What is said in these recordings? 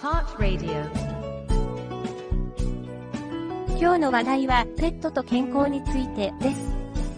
Heart Radio。 今日の話題はペットと健康についてです。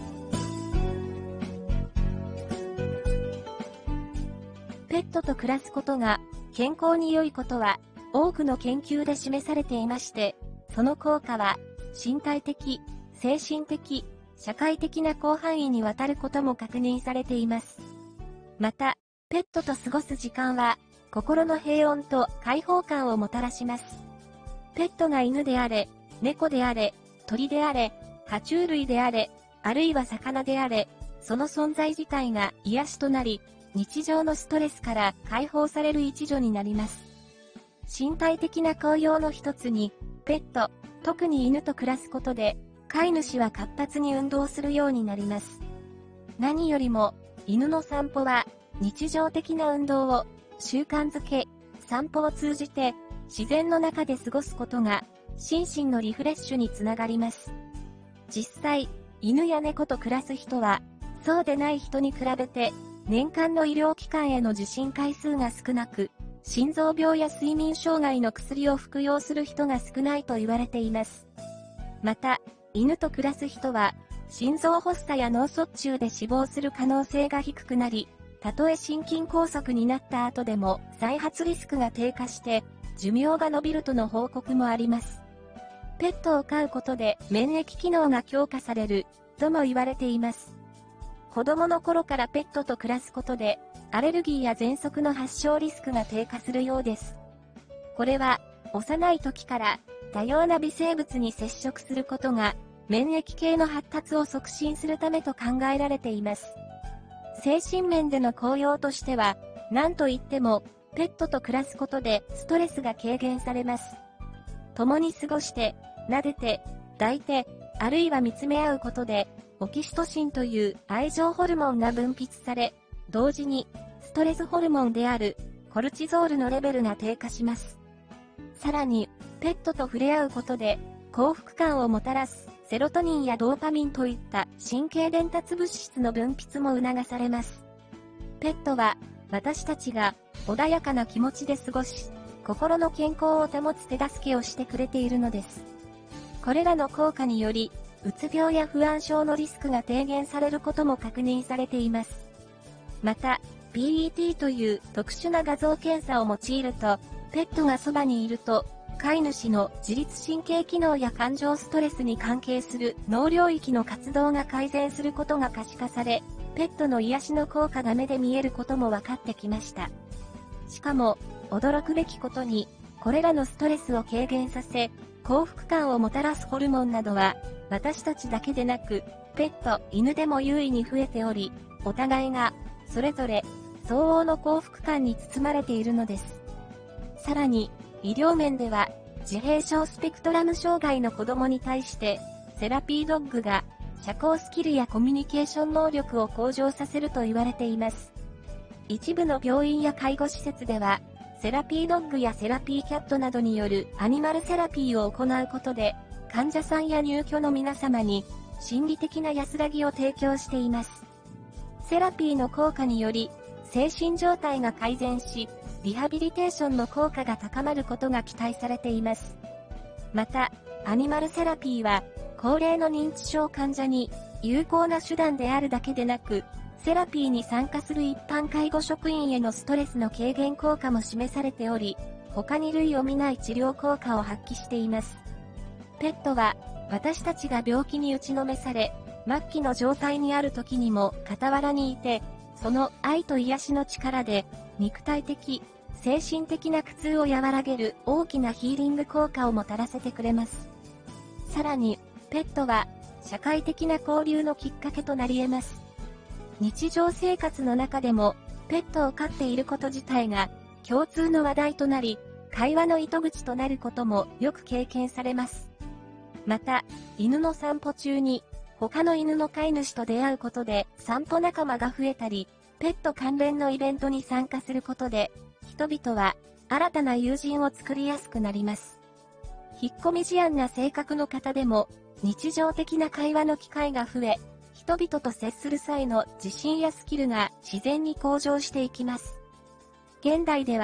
ペットと暮らすことが健康に良いことは多くの研究で示されていまして、その効果は身体的、精神的、社会的な広範囲にわたることも確認されています。また、ペットと過ごす時間は心の平穏と開放感をもたらします。ペットが犬であれ、猫であれ、鳥であれ、爬虫類であれ、あるいは魚であれ、その存在自体が癒しとなり、日常のストレスから解放される一助になります。身体的な効用の一つに、ペット、特に犬と暮らすことで、飼い主は活発に運動するようになります。何よりも、犬の散歩は、日常的な運動を習慣づけ、散歩を通じて、自然の中で過ごすことが、心身のリフレッシュにつながります。実際、犬や猫と暮らす人は、そうでない人に比べて、年間の医療機関への受診回数が少なく、心臓病や睡眠障害の薬を服用する人が少ないと言われています。また、犬と暮らす人は、心臓発作や脳卒中で死亡する可能性が低くなり、たとえ心筋梗塞になった後でも再発リスクが低下して、寿命が延びるとの報告もあります。ペットを飼うことで免疫機能が強化される、とも言われています。子供の頃からペットと暮らすことで、アレルギーや喘息の発症リスクが低下するようです。これは、幼い時から多様な微生物に接触することが、免疫系の発達を促進するためと考えられています。精神面での効用としては、何と言っても、ペットと暮らすことでストレスが軽減されます。共に過ごして、撫でて、抱いて、あるいは見つめ合うことで、オキシトシンという愛情ホルモンが分泌され、同時に、ストレスホルモンであるコルチゾールのレベルが低下します。さらに、ペットと触れ合うことで、幸福感をもたらすセロトニンやドーパミンといった神経伝達物質の分泌も促されます。ペットは、私たちが穏やかな気持ちで過ごし、心の健康を保つ手助けをしてくれているのです。これらの効果により、うつ病や不安症のリスクが低減されることも確認されています。また、PET という特殊な画像検査を用いると、ペットがそばにいると、飼い主の自律神経機能や感情ストレスに関係する脳領域の活動が改善することが可視化され、ペットの癒しの効果が目で見えることも分かってきました。しかも、驚くべきことに、これらのストレスを軽減させ、幸福感をもたらすホルモンなどは、私たちだけでなく、ペット、犬でも優位に増えており、お互いが、それぞれ、相応の幸福感に包まれているのです。さらに、医療面では、自閉症スペクトラム障害の子供に対して、セラピードッグが、社交スキルやコミュニケーション能力を向上させると言われています。一部の病院や介護施設では、セラピードッグやセラピーキャットなどによるアニマルセラピーを行うことで、患者さんや入居の皆様に、心理的な安らぎを提供しています。セラピーの効果により、精神状態が改善し、リハビリテーションの効果が高まることが期待されています。また、アニマルセラピーは、高齢の認知症患者に有効な手段であるだけでなく、セラピーに参加する一般介護職員へのストレスの軽減効果も示されており、他に類を見ない治療効果を発揮しています。ペットは、私たちが病気に打ちのめされ、末期の状態にある時にも傍らにいて、その愛と癒しの力で、肉体的、精神的な苦痛を和らげる大きなヒーリング効果をもたらせてくれます。さらに、ペットは、社会的な交流のきっかけとなり得ます。日常生活の中でも、ペットを飼っていること自体が、共通の話題となり、会話の糸口となることもよく経験されます。また、犬の散歩中に、他の犬の飼い主と出会うことで散歩仲間が増えたり、ペット関連のイベントに参加することで、人々は新たな友人を作りやすくなります。引っ込み思案な性格の方でも、日常的な会話の機会が増え、人々と接する際の自信やスキルが自然に向上していきます。現代では、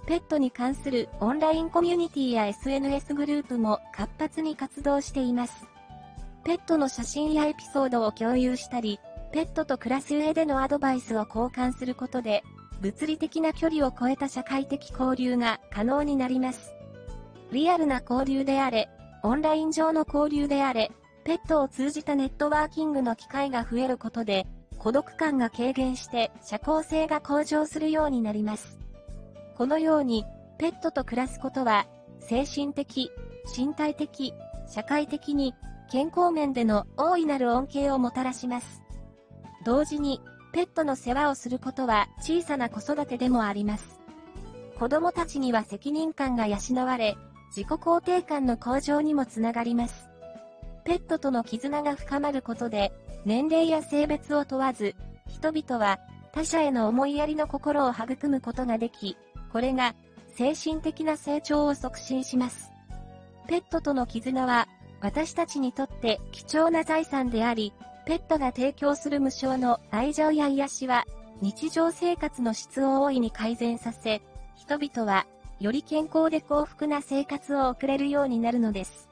ペットに関するオンラインコミュニティや SNS グループも活発に活動しています。ペットの写真やエピソードを共有したり、ペットと暮らす上でのアドバイスを交換することで、物理的な距離を超えた社会的交流が可能になります。リアルな交流であれ、オンライン上の交流であれ、ペットを通じたネットワーキングの機会が増えることで、孤独感が軽減して社交性が向上するようになります。このように、ペットと暮らすことは、精神的、身体的、社会的に、健康面での大いなる恩恵をもたらします。同時に、ペットの世話をすることは小さな子育てでもあります。子供たちには責任感が養われ、自己肯定感の向上にもつながります。ペットとの絆が深まることで、年齢や性別を問わず、人々は他者への思いやりの心を育むことができ、これが精神的な成長を促進します。ペットとの絆は私たちにとって貴重な財産であり、ペットが提供する無償の愛情や癒しは日常生活の質を大いに改善させ、人々はより健康で幸福な生活を送れるようになるのです。